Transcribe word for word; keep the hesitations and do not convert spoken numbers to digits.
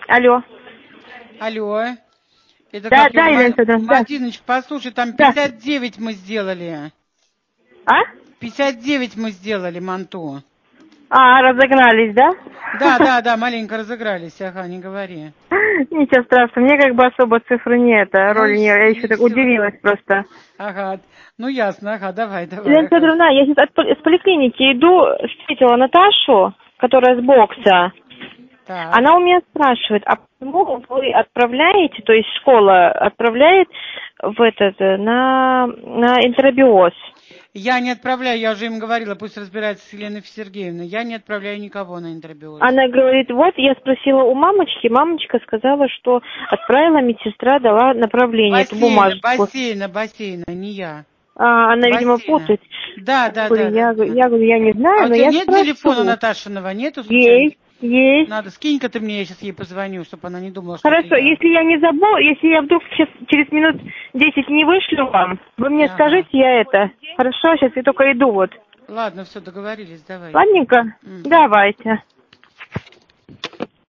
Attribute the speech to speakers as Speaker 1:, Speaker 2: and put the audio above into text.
Speaker 1: Алло.
Speaker 2: Алло. Это
Speaker 1: да,
Speaker 2: как
Speaker 1: да,
Speaker 2: его,
Speaker 1: Елена Федоровна, да.
Speaker 2: Мартиночка, послушай, там
Speaker 1: Да.
Speaker 2: пятьдесят девять мы сделали.
Speaker 1: А?
Speaker 2: пятьдесят девять мы сделали манту.
Speaker 1: А, разогнались, да?
Speaker 2: Да, да, да, маленько разыгрались, ага, не говори.
Speaker 1: Ничего страшного, мне как бы особо цифры не это,
Speaker 2: Ну,
Speaker 1: роли не, я еще
Speaker 2: и
Speaker 1: так
Speaker 2: все.
Speaker 1: удивилась просто.
Speaker 2: Ага, ну ясно, ага, давай, давай.
Speaker 1: Елена
Speaker 2: Ага.
Speaker 1: Федоровна, я сейчас от, поли- с поликлиники иду, встретила Наташу, которая с бокса.
Speaker 2: Так.
Speaker 1: Она у меня спрашивает, а почему вы отправляете, то есть школа отправляет в этот, на, на энтеробиоз?
Speaker 2: Я не отправляю, я уже им говорила, пусть разбирается с Еленой Сергеевной. Я не отправляю никого на энтеробиоз.
Speaker 1: Она говорит, вот, я спросила у мамочки, мамочка сказала, что отправила медсестра, дала направление, эту
Speaker 2: Бассейна,
Speaker 1: бумажку.
Speaker 2: бассейна, бассейна, не я.
Speaker 1: А, она,
Speaker 2: Бассейна.
Speaker 1: видимо, путает.
Speaker 2: Да, да,
Speaker 1: Говорю,
Speaker 2: да, да,
Speaker 1: я,
Speaker 2: да.
Speaker 1: я говорю, я не знаю,
Speaker 2: А у
Speaker 1: но
Speaker 2: тебя
Speaker 1: я
Speaker 2: нет
Speaker 1: спрошу.
Speaker 2: телефона Наташиного? Нету случайно?
Speaker 1: Есть, есть.
Speaker 2: Надо, скинь-ка ты мне, я сейчас ей позвоню, чтобы она не думала, что
Speaker 1: Хорошо,
Speaker 2: это я.
Speaker 1: если я не забуду, если я вдруг сейчас через минут десять не вышлю вам, вы мне
Speaker 2: Ага.
Speaker 1: скажите, я это. Хорошо, сейчас я только иду вот.
Speaker 2: Ладно, все, договорились, давай.
Speaker 1: Ладненько?
Speaker 2: Мгм.
Speaker 1: Давайте.